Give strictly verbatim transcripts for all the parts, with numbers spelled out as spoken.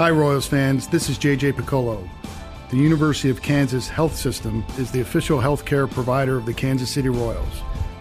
Hi, Royals fans. This is J J Piccolo. The University of Kansas Health System is the official health care provider of the Kansas City Royals.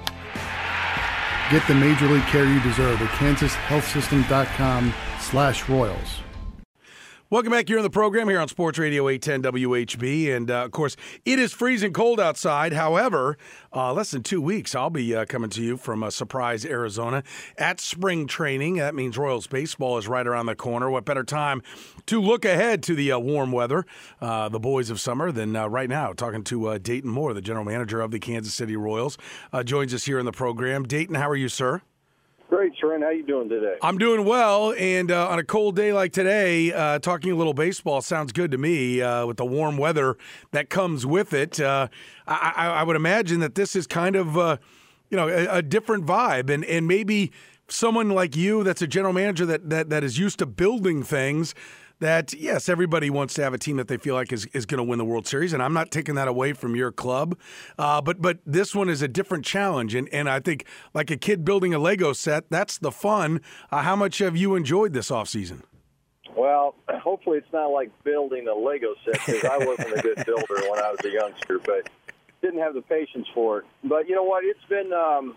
Get the major league care you deserve at kansas health system dot com slash royals. Welcome back here on the program here on Sports Radio eight ten W H B. And, uh, of course, it is freezing cold outside. However, uh, less than two weeks, I'll be uh, coming to you from uh, Surprise, Arizona at spring training. That means Royals baseball is right around the corner. What better time to look ahead to the uh, warm weather, uh, the boys of summer, than uh, right now. Talking to uh, Dayton Moore, the general manager of the Kansas City Royals, uh, joins us here in the program. Dayton, how are you, sir? Great, Sharon. How you doing today? I'm doing well, and uh, on a cold day like today, uh, talking a little baseball sounds good to me uh, with the warm weather that comes with it. Uh, I, I, I would imagine that this is kind of, uh, you know, a, a different vibe, and, and maybe someone like you that's a general manager that, that, that is used to building things that, yes, everybody wants to have a team that they feel like is, is going to win the World Series, and I'm not taking that away from your club. Uh, but but this one is a different challenge, and, and I think like a kid building a Lego set, that's the fun. Uh, how much have you enjoyed this offseason? Well, hopefully it's not like building a Lego set, because I wasn't a good builder when I was a youngster, but didn't have the patience for it. But you know what? It's been um,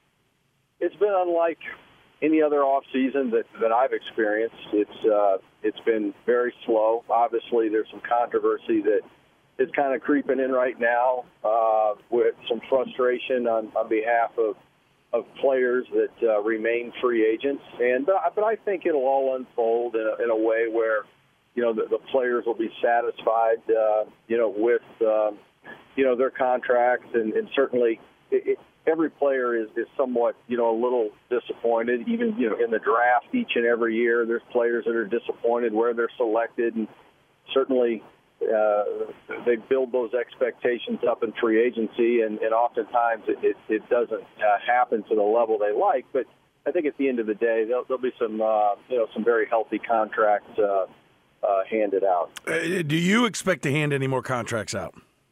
it's been unlike any other off season that, that I've experienced. It's uh, it's been very slow. Obviously, there's some controversy that is kind of creeping in right now, uh, with some frustration on, on behalf of of players that uh, remain free agents. And but, but I think it'll all unfold in a, in a way where, you know, the, the players will be satisfied, uh, you know, with um, you know, their contracts, and, and certainly it, it, every player is, is somewhat, you know, a little disappointed. Even, you know, in the draft each and every year, there's players that are disappointed where they're selected, and certainly uh, they build those expectations up in free agency, and, and oftentimes it, it, it doesn't uh, happen to the level they like. But I think at the end of the day, there'll, there'll be some, uh, you know, some very healthy contracts uh, uh, handed out. Uh, do you expect to hand any more contracts out?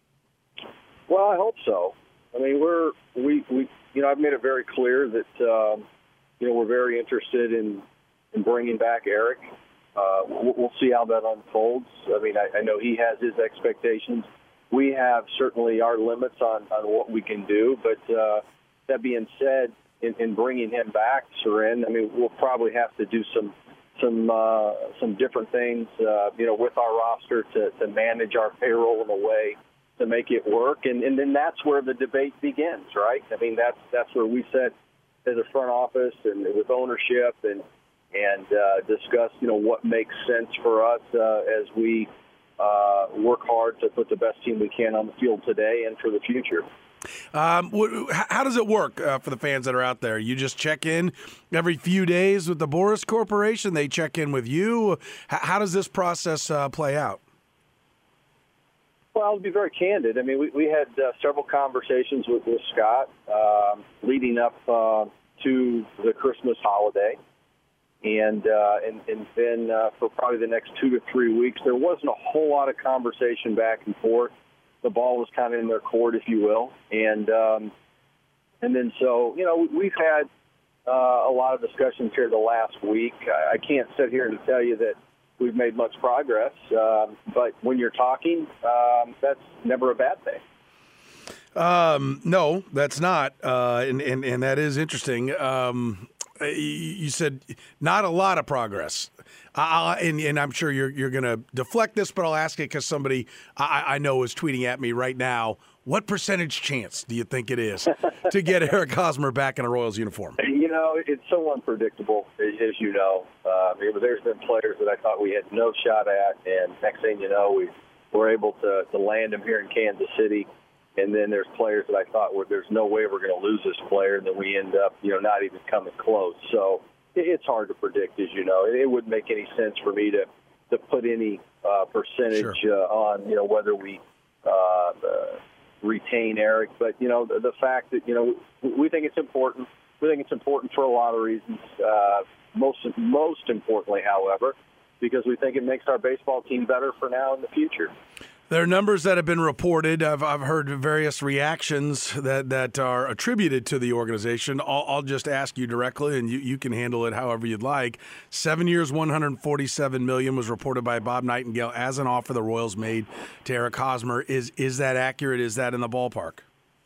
Well, I hope so. I mean, we're we, we you know, I've made it very clear that um, you know, we're very interested in, in bringing back Eric. Uh, we'll, we'll see how that unfolds. I mean, I, I know he has his expectations. We have certainly our limits on, on what we can do. But uh, that being said, in, in bringing him back, Soren, I mean, we'll probably have to do some some uh, some different things, uh, you know, with our roster to, to manage our payroll in a way to make it work, and, and then that's where the debate begins, right? I mean, that's that's where we sit as a front office and with ownership and and uh, discuss, you know, what makes sense for us uh, as we uh, work hard to put the best team we can on the field today and for the future. Um, how does it work uh, for the fans that are out there? You just check in every few days with the Boras Corporation? They check in with you? How does this process uh, play out? Well, I'll be very candid. I mean, we, we had uh, several conversations with, with Scott um, leading up uh, to the Christmas holiday. And, uh, and, and then uh, for probably the next two to three weeks, there wasn't a whole lot of conversation back and forth. The ball was kind of in their court, if you will. And um, and then so, you know, we've had uh, a lot of discussions here the last week. I, I can't sit here and tell you that we've made much progress, um, but when you're talking, um, that's never a bad thing. Um, no, that's not, uh, and, and, and that is interesting. Um, you said not a lot of progress, uh, and, and I'm sure you're you're going to deflect this, but I'll ask it because somebody I, I know is tweeting at me right now. What percentage chance do you think it is to get Eric Hosmer back in a Royals uniform? You know, it's so unpredictable, as you know. Uh, there's been players that I thought we had no shot at, and next thing you know, we were able to, to land them here in Kansas City. And then there's players that I thought were, there's no way we're going to lose this player, and then we end up, you know, not even coming close. So it's hard to predict, as you know. It wouldn't make any sense for me to, to put any uh, percentage sure. uh, on, you know, whether we uh, uh, retain Eric. But, you know, the, the fact that, you know, we think it's important. We think it's important for a lot of reasons. Uh, most, most importantly, however, because we think it makes our baseball team better for now and the future. There are numbers that have been reported. I've I've heard various reactions that, that are attributed to the organization. I'll, I'll just ask you directly, and you, you can handle it however you'd like. Seven years, one hundred forty-seven million dollars was reported by Bob Nightingale as an offer the Royals made to Eric Hosmer. Is is that accurate? Is that in the ballpark?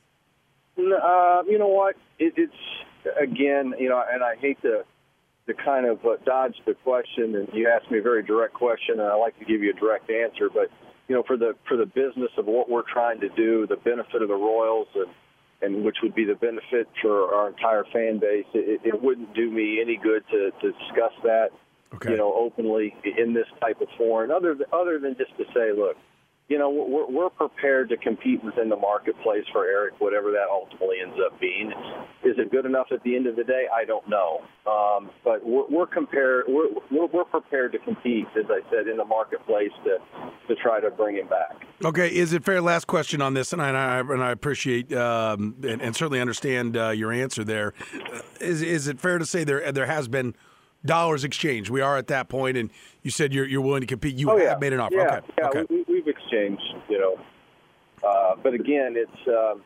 Uh, you know what? It, it's again, you know, and I hate to to kind of uh, dodge the question. And you asked me a very direct question, and I like to give you a direct answer, but. You know, for the for the business of what we're trying to do, the benefit of the Royals, and, and which would be the benefit for our entire fan base, it, it wouldn't do me any good to, to discuss that, okay. you know, openly in this type of forum. Other than, other than just to say, look, you know, we're, we're prepared to compete within the marketplace for Eric, whatever that ultimately ends up being. Is it good enough at the end of the day? I don't know. Um, but we're, we're, compare, we're, we're, we're prepared to compete, as I said, in the marketplace to, to try to bring him back. Okay, is it fair? Last question on this, and I, and I appreciate um, and, and certainly understand uh, your answer there. Is, is it fair to say there there has been dollars exchanged? We are at that point, and you said you're you're willing to compete. You oh, have yeah. made an offer. Yeah, okay. yeah okay. We, we've exchanged, you know. Uh, but again, it's um,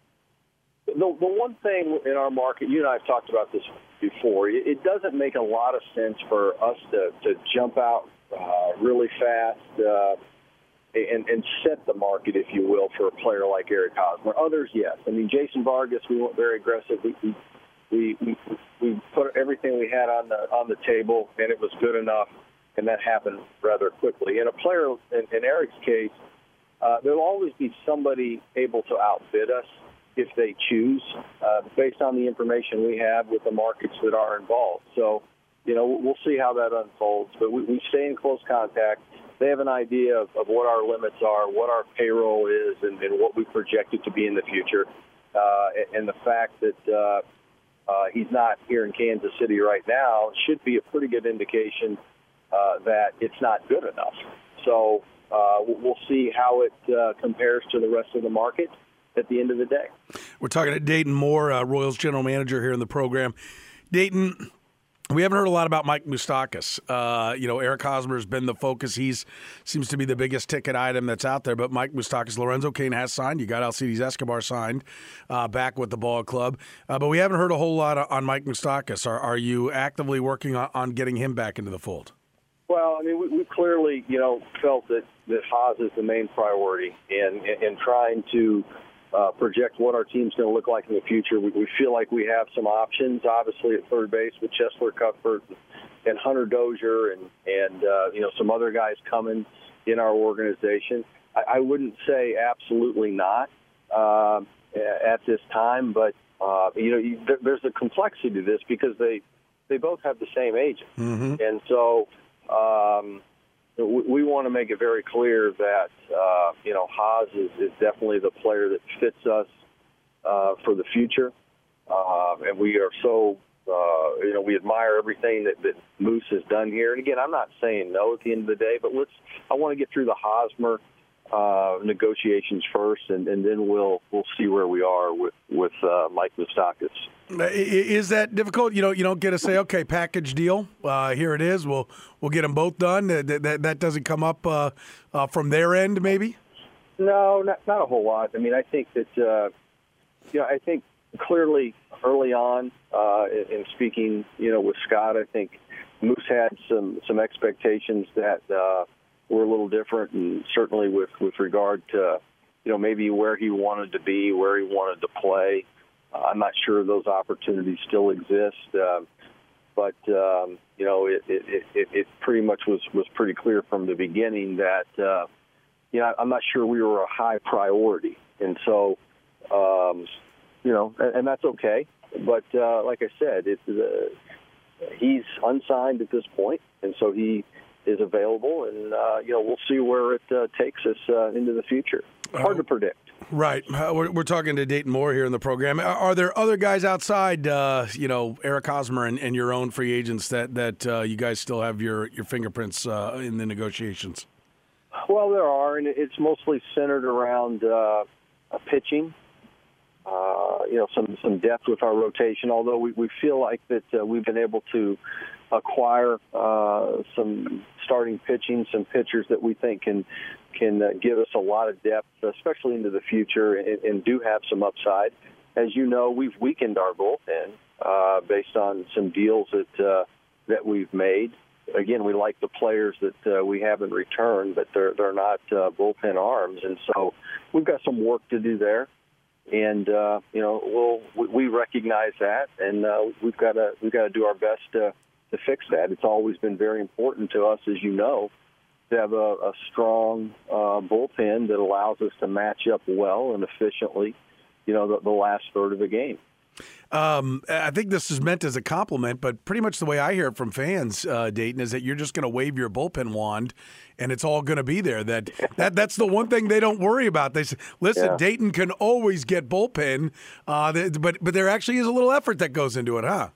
the the one thing in our market. You and I have talked about this before. It, it doesn't make a lot of sense for us to to jump out uh, really fast uh, and and set the market, if you will, for a player like Eric Hosmer. Others, yes. I mean, Jason Vargas, we went very aggressive. We, we We, we we put everything we had on the on the table, and it was good enough, and that happened rather quickly. In a player, in, in Eric's case, uh, there'll always be somebody able to outbid us if they choose, uh, based on the information we have with the markets that are involved. So, you know, we'll see how that unfolds, but we, we stay in close contact. They have an idea of, of what our limits are, what our payroll is, and, and what we project it to be in the future, uh, and, and the fact that uh, Uh, he's not here in Kansas City right now should be a pretty good indication uh, that it's not good enough. So uh, we'll see how it uh, compares to the rest of the market at the end of the day. We're talking to Dayton Moore, uh, Royals general manager here in the program. Dayton, we haven't heard a lot about Mike Moustakas. Uh, you know, Eric Hosmer has been the focus. He's seems to be the biggest ticket item that's out there. But Mike Moustakas, Lorenzo Cain has signed. You got Alcides Escobar signed uh, back with the ball club. Uh, but we haven't heard a whole lot on Mike Moustakas. Are, are you actively working on, on getting him back into the fold? Well, I mean, we, we clearly, you know, felt that, that Haas is the main priority in, in, in trying to Uh, project what our team's going to look like in the future. We, we feel like we have some options, obviously, at third base with Chesler Cuthbert and Hunter Dozier and, and uh, you know, some other guys coming in our organization. I, I wouldn't say absolutely not uh, at this time, but, uh, you know, you, there, there's a complexity to this because they, they both have the same agent. Mm-hmm. And so um, we, we want to make it very clear that, uh, you know, Haas is, is definitely the player that fits us uh, for the future. Uh, and we are so, uh, you know, we admire everything that, that Moose has done here. And, again, I'm not saying no at the end of the day, but let's. I want to get through the Hosmer uh, negotiations first, and, and then we'll we'll see where we are with, with uh, Mike Moustakas. Is that difficult? You know, you don't get to say, okay, package deal. Uh, here it is. We'll we'll get them both done. That that, that doesn't come up uh, uh, from their end, maybe. No, not not a whole lot. I mean, I think that uh, you know, I think clearly early on uh, in, in speaking, you know, with Scott, I think Moose had some some expectations that uh, were a little different, and certainly with with regard to, you know, maybe where he wanted to be, where he wanted to play. Uh, I'm not sure those opportunities still exist, uh, but um, you know, it, it, it, it pretty much was, was pretty clear from the beginning that uh, you know, I'm not sure we were a high priority, and so um, you know, and, and that's okay. But uh, like I said, it's uh, he's unsigned at this point, and so he is available, and uh, you know, we'll see where it uh, takes us uh, into the future. Hard to predict. Right. Uh, we're, we're talking to Dayton Moore here in the program. Are, are there other guys outside, uh, you know, Eric Hosmer and, and your own free agents that, that uh, you guys still have your, your fingerprints uh, in the negotiations? Well, there are, and it's mostly centered around uh, pitching, uh, you know, some, some depth with our rotation, although we, we feel like that uh, we've been able to acquire uh, some starting pitching, some pitchers that we think can can uh, give us a lot of depth, especially into the future, and, and do have some upside. As you know, we've weakened our bullpen uh, based on some deals that uh, that we've made. Again, we like the players that uh, we have in return, but they're they're not uh, bullpen arms, and so we've got some work to do there. And uh, you know, we'll we recognize that, and uh, we've got to we've got to do our best to to fix that. It's always been very important to us, as you know, to have a, a strong uh, bullpen that allows us to match up well and efficiently, you know, the, the last third of the game. Um, I think this is meant as a compliment, but pretty much the way I hear it from fans, uh, Dayton, is that you're just going to wave your bullpen wand, and it's all going to be there. That that that's the one thing they don't worry about. They say, "Listen, yeah. Dayton can always get bullpen," uh, but but there actually is a little effort that goes into it, huh?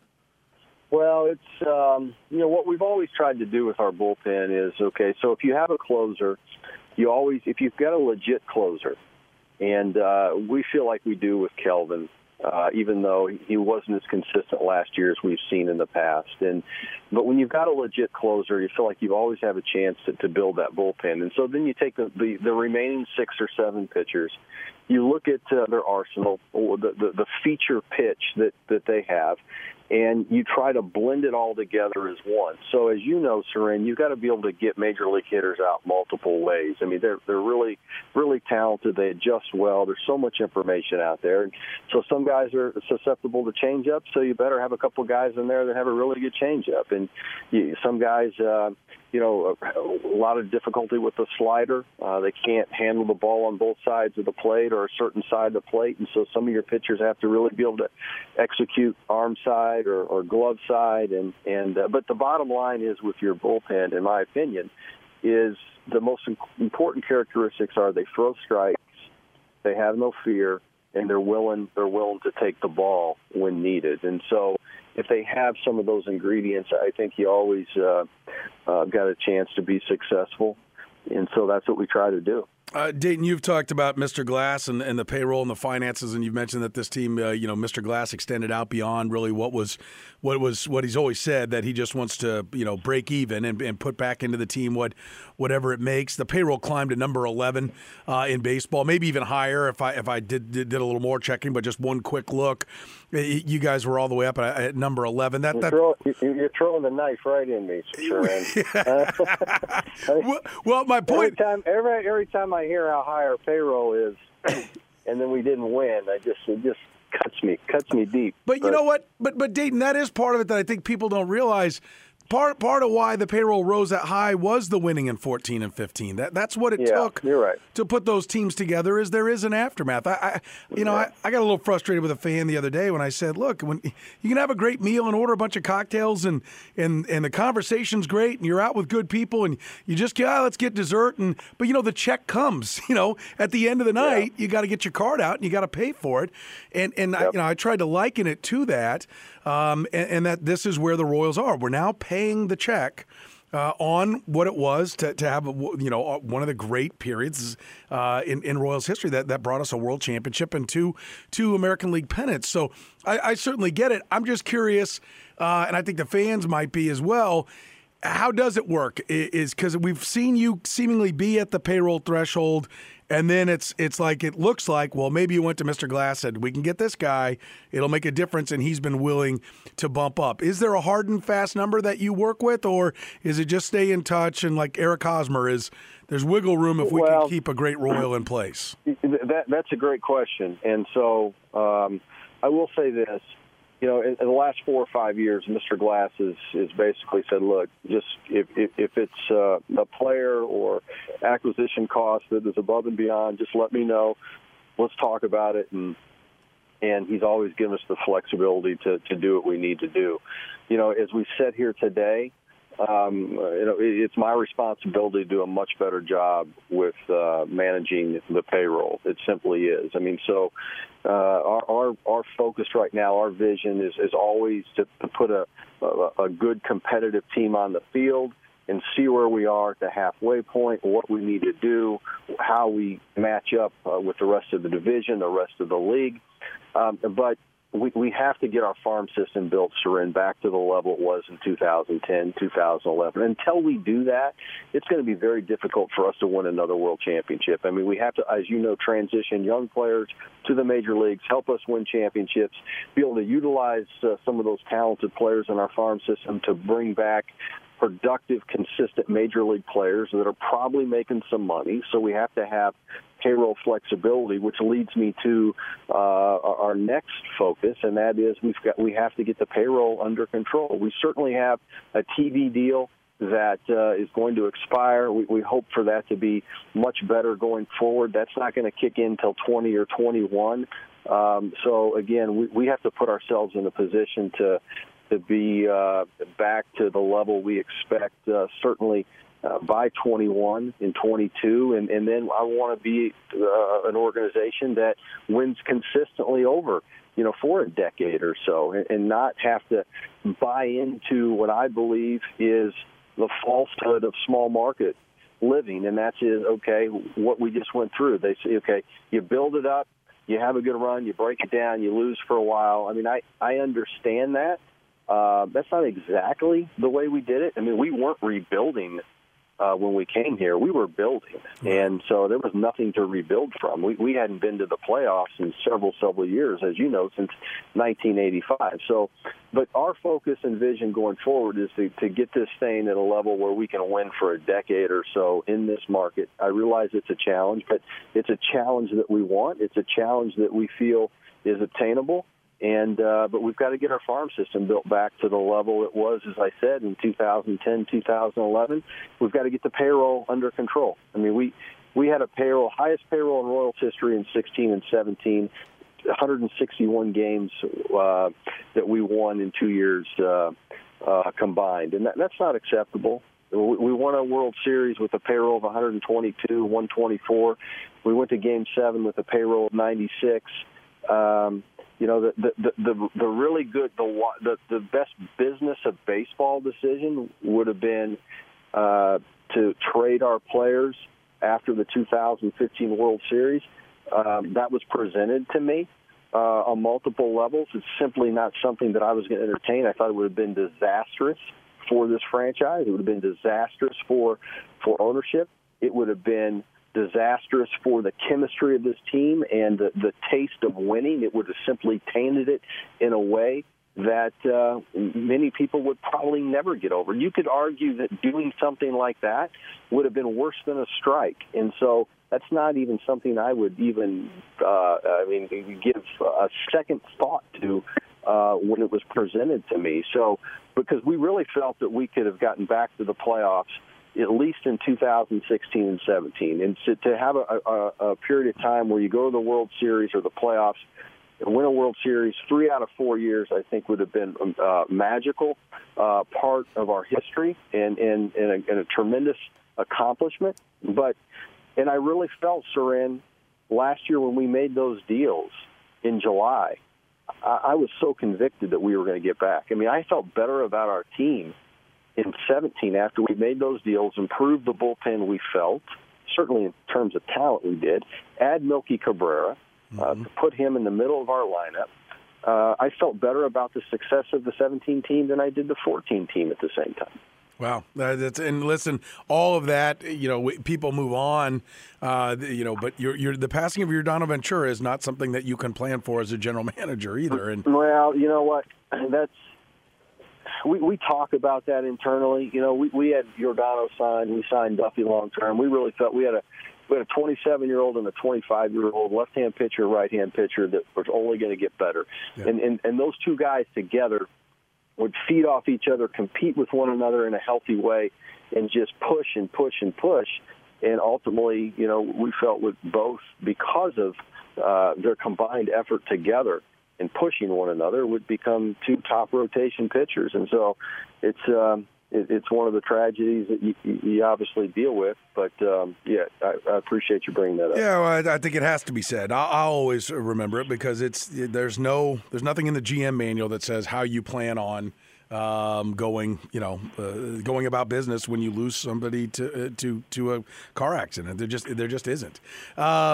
Well, it's um, you know what we've always tried to do with our bullpen is okay. So if you have a closer, you always if you've got a legit closer, and uh, we feel like we do with Kelvin. Uh, even though he wasn't as consistent last year as we've seen in the past. And but when you've got a legit closer, you feel like you always have a chance to, to build that bullpen. And so then you take the, the, the remaining six or seven pitchers, you look at uh, their arsenal, or the, the, the feature pitch that, that they have, and you try to blend it all together as one. So as you know, Soren, you've got to be able to get major league hitters out multiple ways. I mean, they're they're really, really talented. They adjust well. There's so much information out there. And so some guys are susceptible to changeup, so you better have a couple of guys in there that have a really good changeup. And you, some guys, uh, you know, a, a lot of difficulty with the slider. Uh, they can't handle the ball on both sides of the plate or a certain side of the plate, and so some of your pitchers have to really be able to execute arm side or, or glove side. And, and uh, but the bottom line is with your bullpen, in my opinion, is the most important characteristics are they throw strikes, they have no fear, and they're willing they're willing to take the ball when needed. And so if they have some of those ingredients, I think you always uh, uh, got a chance to be successful. And so that's what we try to do. Uh, Dayton, you've talked about Mister Glass and, and the payroll and the finances, and you've mentioned that this team, uh, you know, Mister Glass extended out beyond really what was, what was, what he's always said, that he just wants to, you know, break even and, and put back into the team what, whatever it makes. The payroll climbed to number eleven uh, in baseball, maybe even higher if I if I did, did did a little more checking. But just one quick look, you guys were all the way up at, at number eleven. That, you're, that throw, you're throwing the knife right in me, sure. well, well, my point. Every time, every every time I hear how high our payroll is, and then we didn't win, I just it just cuts me cuts me deep. But, but you know what? But but Dayton, that is part of it that I think people don't realize. Part part of why the payroll rose that high was the winning in fourteen and fifteen. That that's what it yeah, took you're right. to put those teams together. Is there is an aftermath. I, I you know I, I got a little frustrated with a fan the other day when I said, look, when you can have a great meal and order a bunch of cocktails and and and the conversation's great and you're out with good people and you just ah, let's get dessert and but you know the check comes. You know at the end of the night yeah. you got to get your card out and you got to pay for it. And and yep. I, you know I tried to liken it to that. Um, and, and that this is where the Royals are. We're now paying the check uh, on what it was to, to have, a, you know, one of the great periods uh, in, in Royals history that, that brought us a world championship and two two American League pennants. So I, I certainly get it. I'm just curious, uh, and I think the fans might be as well. How does it work? Is because we've seen you seemingly be at the payroll threshold. And then it's it's like it looks like, well, maybe you went to Mister Glass, said, we can get this guy. It'll make a difference, and he's been willing to bump up. Is there a hard and fast number that you work with, or is it just stay in touch and like Eric Hosmer is, there's wiggle room if we well, can keep a great Royal in place? That, that's a great question. And so um, I will say this. You know, in, in the last four or five years, Mister Glass has, has basically said, look, just if, if, if it's uh, a player or acquisition cost that is above and beyond, just let me know. Let's talk about it. And and he's always given us the flexibility to, to do what we need to do. You know, as we sit here today, um, you know, it, it's my responsibility to do a much better job with uh, managing the payroll. It simply is. I mean, so uh, our, our our focus right now, our vision is, is always to, to put a, a a good competitive team on the field and see where we are at the halfway point, what we need to do, how we match up uh, with the rest of the division, the rest of the league. Um, but we, we have to get our farm system built, Soren, back to the level it was in two thousand ten, two thousand eleven. Until we do that, it's going to be very difficult for us to win another world championship. I mean, we have to, as you know, transition young players to the major leagues, help us win championships, be able to utilize uh, some of those talented players in our farm system to bring back productive, consistent major league players that are probably making some money. So we have to have payroll flexibility, which leads me to uh, our next focus, and that is we've got we have to get the payroll under control. We certainly have a T V deal that uh, is going to expire. We, we hope for that to be much better going forward. That's not going to kick in until twenty or twenty-one. Um, so again, we, we have to put ourselves in a position to to be uh, back to the level we expect, uh, certainly uh, by twenty-one and twenty-two. And, and then I want to be uh, an organization that wins consistently over, you know, for a decade or so, and, and not have to buy into what I believe is the falsehood of small market living. And that is, okay, what we just went through. They say, okay, you build it up, you have a good run, you break it down, you lose for a while. I mean, I, I understand that. Uh, that's not exactly the way we did it. I mean, we weren't rebuilding uh, when we came here. We were building, and so there was nothing to rebuild from. We, we hadn't been to the playoffs in several, several years, as you know, since nineteen eighty-five. So, but our focus and vision going forward is to, to get this thing at a level where we can win for a decade or so in this market. I realize it's a challenge, but it's a challenge that we want. It's a challenge that we feel is obtainable. And uh, but we've got to get our farm system built back to the level it was, as I said, in two thousand ten, two thousand eleven. We've got to get the payroll under control. I mean, we we had a payroll, highest payroll in Royals history in sixteen and seventeen, one hundred sixty-one games uh, that we won in two years uh, uh, combined, and that, that's not acceptable. We won a World Series with a payroll of one hundred twenty-two, one twenty-four. We went to Game seven with a payroll of ninety-six. Um, You know, the the the, the really good, the, the the best business of baseball decision would have been uh, to trade our players after the two thousand fifteen World Series. Um, that was presented to me uh, on multiple levels. It's simply not something that I was going to entertain. I thought it would have been disastrous for this franchise. It would have been disastrous for for ownership. It would have been disastrous for the chemistry of this team and the, the taste of winning. It would have simply tainted it in a way that uh, many people would probably never get over. You could argue that doing something like that would have been worse than a strike. And so that's not even something I would even, uh, I mean, give a second thought to uh, when it was presented to me. So because we really felt that we could have gotten back to the playoffs at least in two thousand sixteen and seventeen. And to, to have a, a, a period of time where you go to the World Series or the playoffs and win a World Series three out of four years, I think would have been a uh, magical uh, part of our history and, and, and, a, and a tremendous accomplishment. But, and I really felt, Soren, last year when we made those deals in July, I, I was so convicted that we were going to get back. I mean, I felt better about our team in seventeen, after we made those deals, improved the bullpen we felt, certainly in terms of talent we did, add Melky Cabrera, mm-hmm. uh, to put him in the middle of our lineup. Uh, I felt better about the success of the seventeen team than I did the fourteen team at the same time. Wow. Uh, that's, and listen, all of that, you know, people move on, uh, you know, but you're, you're, the passing of Yordano Ventura is not something that you can plan for as a general manager either. And well, you know what? That's, We, we talk about that internally. You know, we, we had Yordano signed. We signed Duffy long term. We really felt we had a we had a twenty-seven-year-old and a twenty-five-year-old left-hand pitcher, right-hand pitcher that was only going to get better. Yeah. And, and and those two guys together would feed off each other, compete with one another in a healthy way, and just push and push and push. And ultimately, you know, we felt with both, because of uh, their combined effort together and pushing one another, would become two top rotation pitchers. And so it's um, it, it's one of the tragedies that you, you obviously deal with. But, um, yeah, I, I appreciate you bringing that up. Yeah, well, I, I think it has to be said. I'll, I'll always remember it because it's there's no there's nothing in the G M manual that says how you plan on um, going, you know, uh, going about business when you lose somebody to uh, to to a car accident. There just there just isn't. Um,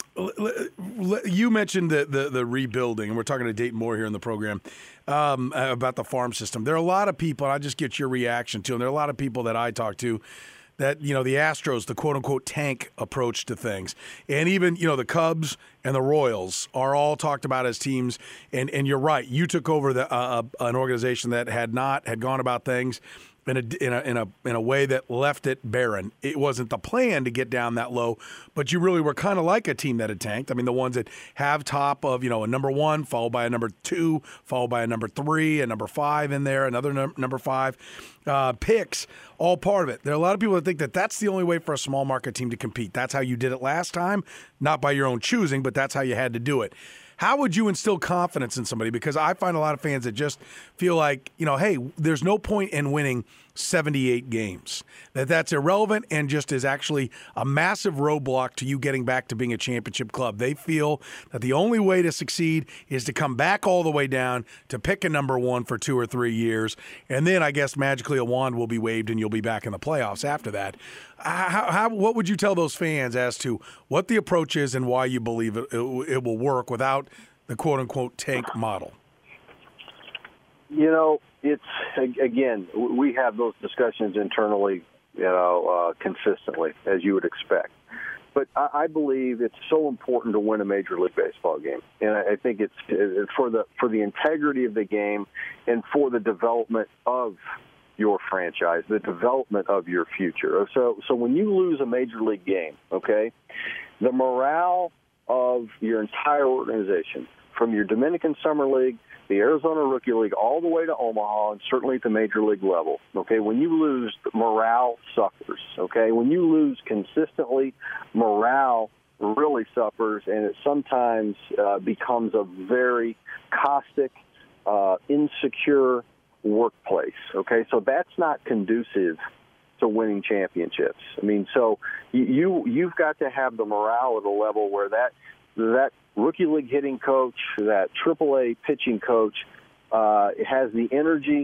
You mentioned the, the, the rebuilding, and we're talking to Dayton Moore here in the program um, about the farm system. There are a lot of people, and I just get your reaction to them. There are a lot of people that I talk to that, you know, the Astros, the quote-unquote tank approach to things. And even, you know, the Cubs and the Royals are all talked about as teams. And, and you're right. You took over the uh, an organization that had not, had gone about things in a, in a in a in a way that left it barren. It wasn't the plan to get down that low, but you really were kind of like a team that had tanked. I mean, the ones that have top of, you know, a number one, followed by a number two, followed by a number three, a number five in there, another num- number five, uh, picks, all part of it. There are a lot of people that think that that's the only way for a small market team to compete. That's how you did it last time, not by your own choosing, but that's how you had to do it. How would you instill confidence in somebody? Because I find a lot of fans that just feel like, you know, hey, there's no point in winning seventy-eight games. That that's irrelevant and just is actually a massive roadblock to you getting back to being a championship club. They feel that the only way to succeed is to come back all the way down, to pick a number one for two or three years, and then I guess magically a wand will be waved and you'll be back in the playoffs after that. How, how, what would you tell those fans as to what the approach is and why you believe it, it, it will work without the quote-unquote tank model? You know, it's, again, we have those discussions internally, you know, uh, consistently, as you would expect. But I, I believe it's so important to win a Major League Baseball game. And I, I think it's, it's for the for the integrity of the game and for the development of your franchise, the development of your future. So so when you lose a Major League game, okay, the morale of your entire organization, from your Dominican Summer League, the Arizona Rookie League, all the way to Omaha, and certainly at the Major League level, okay, when you lose, morale suffers, okay? When you lose consistently, morale really suffers, and it sometimes uh, becomes a very caustic, uh, insecure workplace, okay? So that's not conducive to winning championships. I mean, so you, you've got to have the morale at a level where that that rookie league hitting coach, that triple A pitching coach, uh, has the energy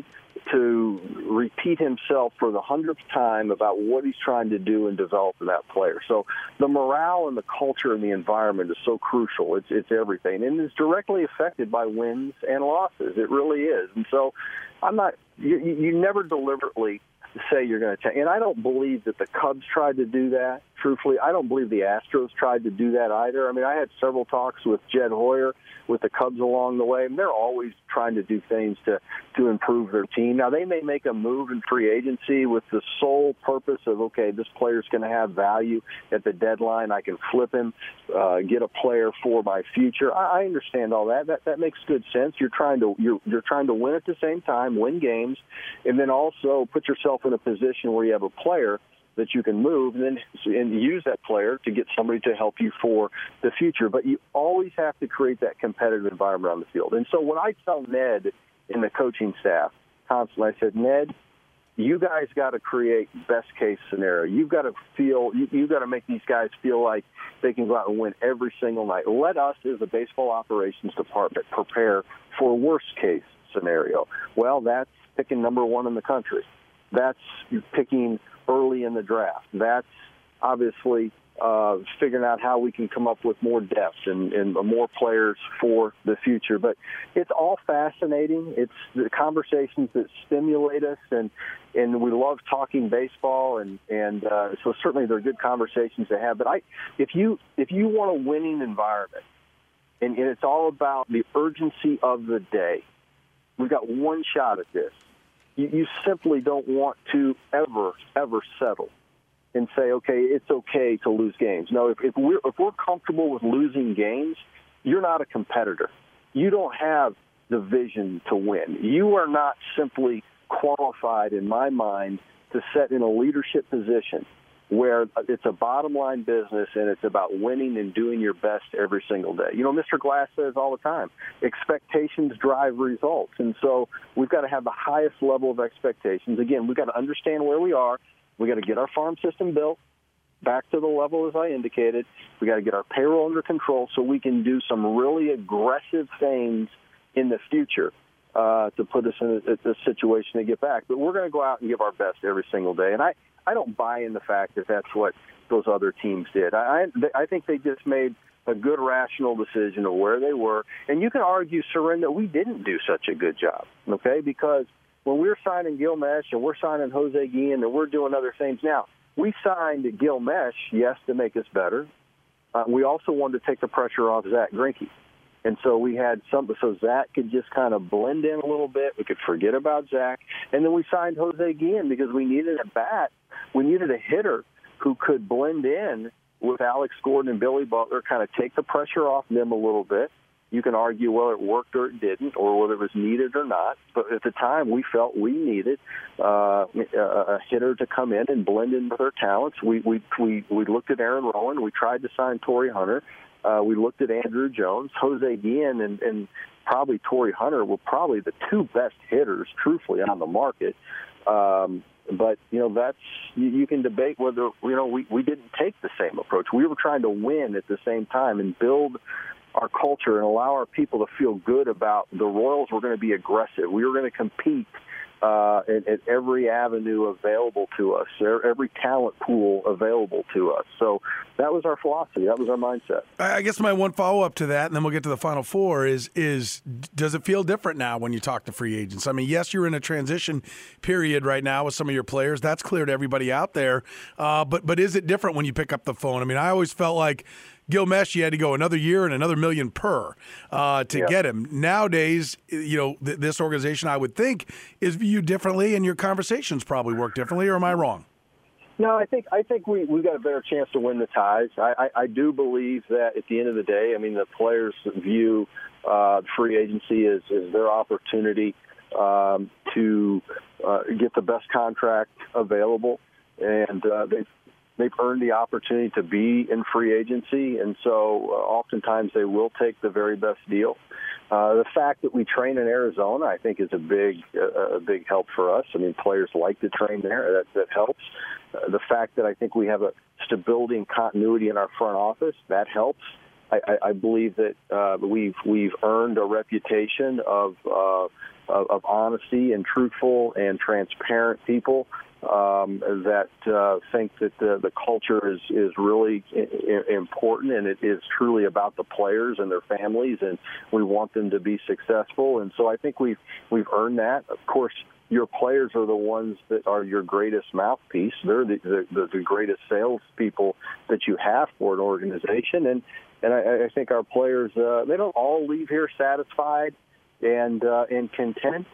to repeat himself for the hundredth time about what he's trying to do and develop in that player. So the morale and the culture and the environment is so crucial. It's it's everything, and it's directly affected by wins and losses. It really is. And so I'm not. You, you never deliberately say you're going to take. And I don't believe that the Cubs tried to do that. Truthfully, I don't believe the Astros tried to do that either. I mean, I had several talks with Jed Hoyer with the Cubs along the way, and they're always trying to do things to, to improve their team. Now, they may make a move in free agency with the sole purpose of, okay, this player's going to have value at the deadline. I can flip him, uh, get a player for my future. I, I understand all that. That that makes good sense. You're trying to you're you're trying to win at the same time, win games, and then also put yourself in a position where you have a player that you can move and then and use that player to get somebody to help you for the future. But you always have to create that competitive environment on the field. And so when I tell Ned and the coaching staff constantly, I said, Ned, you guys got to create best case scenario. You've got to feel, you, you've got to make these guys feel like they can go out and win every single night. Let us, as the baseball operations department, prepare for worst case scenario. Well, that's picking number one in the country. That's picking early in the draft. That's obviously uh, figuring out how we can come up with more depth and, and more players for the future. But it's all fascinating. It's the conversations that stimulate us, and and we love talking baseball, and and uh, so certainly they're good conversations to have. But I, if you if you want a winning environment, and, and it's all about the urgency of the day, we've got one shot at this. You, you simply don't want to ever, ever settle and say, okay, it's okay to lose games. No, if, if, we're, if we're comfortable with losing games, you're not a competitor. You don't have the vision to win. You are not simply qualified, in my mind, to set in a leadership position where it's a bottom-line business and it's about winning and doing your best every single day. You know, Mister Glass says all the time, expectations drive results. And so we've got to have the highest level of expectations. Again, we've got to understand where we are. We've got to get our farm system built back to the level, as I indicated. We've got to get our payroll under control so we can do some really aggressive things in the future uh, to put us in a, a situation to get back. But we're going to go out and give our best every single day. And I, I don't buy in the fact that that's what those other teams did. I, I think they just made a good rational decision of where they were. And you can argue, Soren, that we didn't do such a good job, okay? Because when we're signing Gil Mesh and we're signing Jose Guillen and we're doing other things now, we signed Gil Mesh, yes, to make us better. Uh, we also wanted to take the pressure off Zach Greinke. And so we had something so Zach could just kind of blend in a little bit. We could forget about Zach. And then we signed Jose Guillen because we needed a bat. We needed a hitter who could blend in with Alex Gordon and Billy Butler, kind of take the pressure off them a little bit. You can argue whether it worked or it didn't, or whether it was needed or not. But at the time, we felt we needed uh, a hitter to come in and blend in with their talents. We we we, we looked at Aaron Rowan. We tried to sign Torrey Hunter. Uh, we looked at Andrew Jones. Jose Guillen and, and probably Torrey Hunter were probably the two best hitters, truthfully, on the market. Um, But, you know, that's you, you can debate whether, you know, we, we didn't take the same approach. We were trying to win at the same time and build our culture and allow our people to feel good about the Royals were going to be aggressive. We were going to compete uh, at, at every avenue available to us, every talent pool available to us. So that was our philosophy. That was our mindset. I guess my one follow-up to that, and then we'll get to the Final Four, is is does it feel different now when you talk to free agents? I mean, yes, you're in a transition period right now with some of your players. That's clear to everybody out there. Uh, but but is it different when you pick up the phone? I mean, I always felt like Gil Mesh, you had to go another year and another million per uh, to yeah. get him. Nowadays, you know, th- this organization, I would think, is viewed differently, and your conversations probably work differently, or am I wrong? No, I think I think we we got a better chance to win the ties. I, I, I do believe that at the end of the day, I mean, the players view uh, free agency as, as their opportunity um, to uh, get the best contract available, and uh, they've they've earned the opportunity to be in free agency, and so uh, oftentimes they will take the very best deal. Uh, the fact that we train in Arizona, I think, is a big uh, a big help for us. I mean, players like to train there. That, that helps. Uh, the fact that I think we have a stability and continuity in our front office, that helps. I, I, I believe that uh, we've we've earned a reputation of, uh, of of honesty and truthful and transparent people um, that uh, think that the, the culture is is really I- important, and it is truly about the players and their families, and we want them to be successful. And so I think we've we've earned that. Of course, your players are the ones that are your greatest mouthpiece. They're the, the, the greatest salespeople that you have for an organization, and and I, I think our players uh, they don't all leave here satisfied and uh, and content.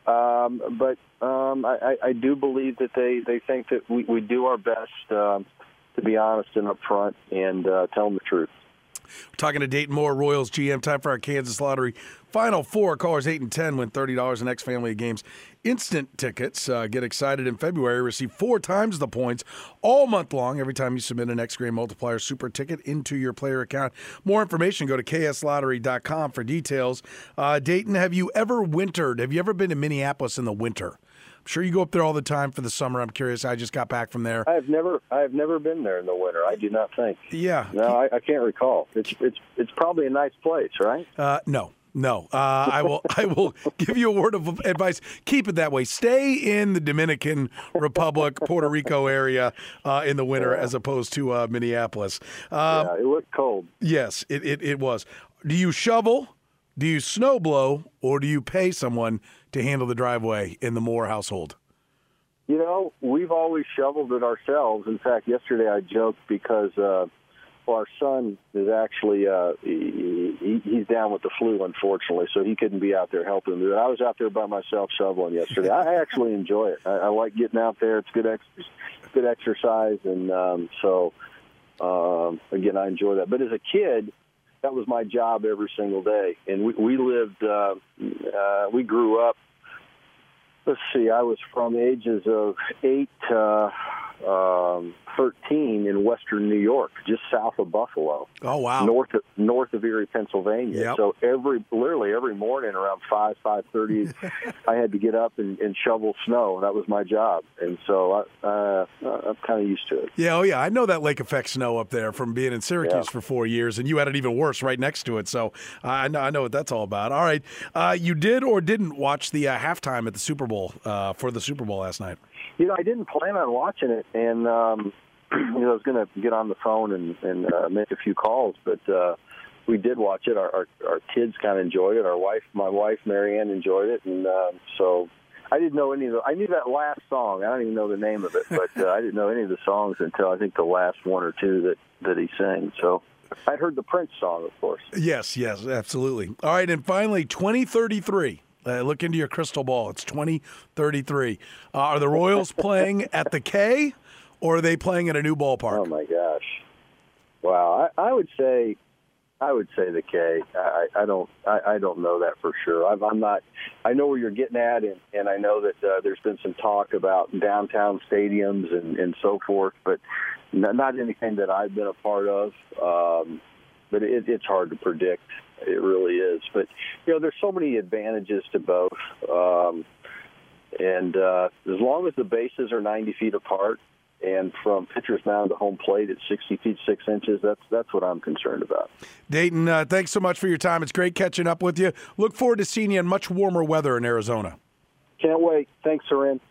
Um, but um, I, I do believe that they, they think that we, we do our best um, to be honest and upfront and uh, tell them the truth. We're talking to Dayton Moore, Royals G M. Time for our Kansas Lottery Final Four. Callers eight and ten win thirty dollars in X Family of Games instant tickets. Uh, get excited in February. Receive four times the points all month long every time you submit an X-Ray Multiplier Super Ticket into your player account. More information, go to k s lottery dot com for details. Uh, Dayton, have you ever wintered? Have you ever been to Minneapolis in the winter? I'm sure you go up there all the time for the summer. I'm curious. I just got back from there. I have never, I have never been there in the winter. I do not think. Yeah. No, I, I can't recall. It's, it's, it's probably a nice place, right? Uh, no. No, uh, I will. I will give you a word of advice. Keep it that way. Stay in the Dominican Republic, Puerto Rico area uh, in the winter, yeah. as opposed to uh, Minneapolis. Um, yeah, it looked cold. Yes, it, it it was. Do you shovel? Do you snow blow, or do you pay someone to handle the driveway in the Moore household? You know, we've always shoveled it ourselves. In fact, yesterday I joked because. Uh, Our son is actually uh, he, he, he's down with the flu, unfortunately, so he couldn't be out there helping me. I was out there by myself shoveling yesterday. I actually enjoy it. I, I like getting out there. It's good, ex- good exercise, and um, so um, again, I enjoy that. But as a kid, that was my job every single day, and we, we lived. Uh, uh, we grew up. Let's see. I was from the ages of eight to um, thirteen in western New York, just south of Buffalo. Oh, wow. North of, north of Erie, Pennsylvania. Yep. So every literally every morning around five, five thirty, I had to get up and, and shovel snow. That was my job. And so I, uh, I'm kind of used to it. Yeah, oh, yeah. I know that lake effect snow up there from being in Syracuse Yeah. for four years, and you had it even worse right next to it. So uh, I, know, I know what that's all about. All right. Uh, you did or didn't watch the uh, halftime at the Super Bowl uh, for the Super Bowl last night? You know, I didn't plan on watching it, and um, you know, I was going to get on the phone and, and uh, make a few calls, but uh, we did watch it. Our, our, our kids kind of enjoyed it. Our wife, my wife, Marianne, enjoyed it, and uh, so I didn't know any of the. I knew that last song. I don't even know the name of it, but uh, I didn't know any of the songs until I think the last one or two that, that he sang. So I'd heard the Prince song, of course. Yes, yes, absolutely. All right, and finally, twenty thirty-three. Uh, look into your crystal ball. It's twenty thirty-three. Uh, are the Royals playing at the K, or are they playing at a new ballpark? Oh my gosh! Wow, I, I would say, I would say the K. I, I don't, I, I don't know that for sure. I'm, I'm not. I know where you're getting at, and, and I know that uh, there's been some talk about downtown stadiums and, and so forth, but not, not anything that I've been a part of. Um, but it, it's hard to predict. It really is. But, you know, there's so many advantages to both. Um, and uh, as long as the bases are ninety feet apart and from pitcher's mound to home plate at sixty feet, six inches, that's that's what I'm concerned about. Dayton, uh, thanks so much for your time. It's great catching up with you. Look forward to seeing you in much warmer weather in Arizona. Can't wait. Thanks, Soren.